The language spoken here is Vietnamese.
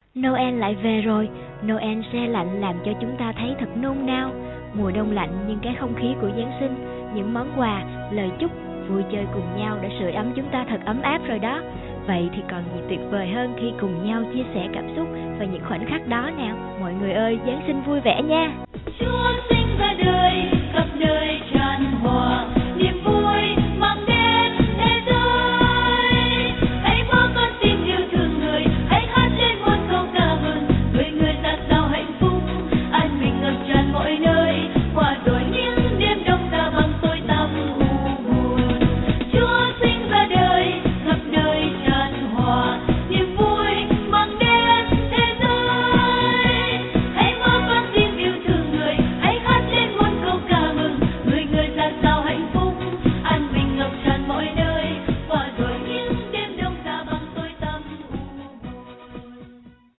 Noel lại về rồi, Noel se lạnh làm cho chúng ta thấy thật nôn nao. Mùa đông lạnh nhưng cái không khí của Giáng sinh, những món quà, lời chúc, vui chơi cùng nhau đã sưởi ấm chúng ta thật ấm áp rồi đó. Vậy thì còn gì tuyệt vời hơn khi cùng nhau chia sẻ cảm xúc và những khoảnh khắc đó nào. Mọi người ơi, Giáng sinh vui vẻ nha! Chúa sinh ra đời, khắp nơi